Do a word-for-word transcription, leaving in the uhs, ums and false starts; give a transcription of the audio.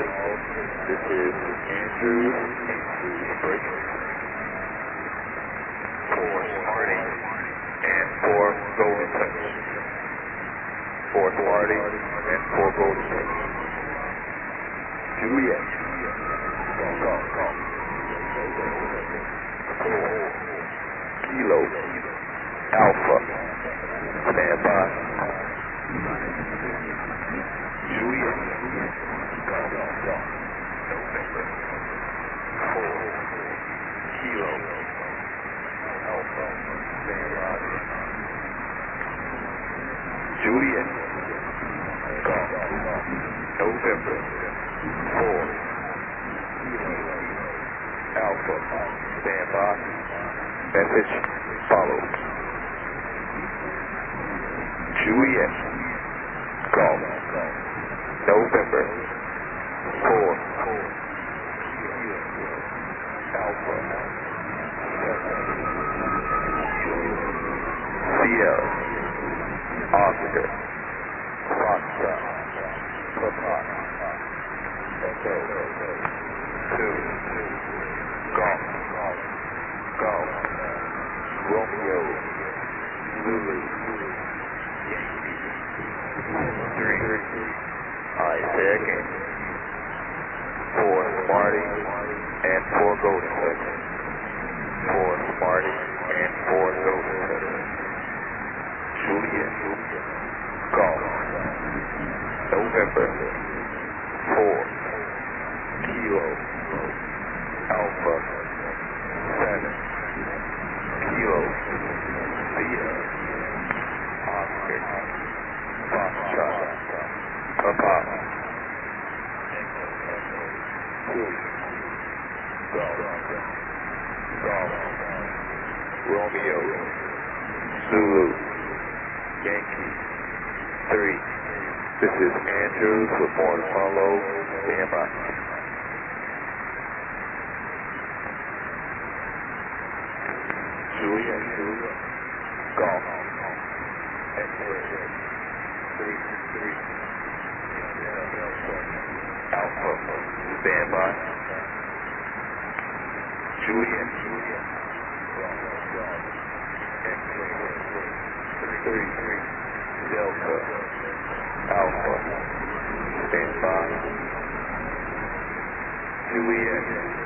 This is Andrew, break. For Smarty and for Golden Touch. For Smarty and for Golden Touch. Juliet. Go, go, go. Kilo. Alpha. Stand by. Juliet. Go, go, go. November. Four. Kilo. Alpha. Stand by. Juliet. Go, go, go. November. Four. Alpha. Stand by. Message follows. Juliet. Golf. November. Four. Alpha. Sierra. Oscar. Foxtrot. Papa. Echo. Two. Golf. Golf. Romeo. Lulu. Three. Isaac. Four Smarty and four Golden Touch. Four Smarty and four Golden Touch. Juliet. Golf. November. Four. Kilo. Alpha. Seven. Kilo. Sierra. Oscar. Foxtrot. Papa. Two. Golf. Golf. Romeo. Zulu. Yankee. Three. This is Andrews with Born Apollo. Stand by. Juliet. Golf. X-ray. Three. Three. Alpha. Stand by. Juliet. Three. Three. Delta. Alpha. Stand by. Juliet.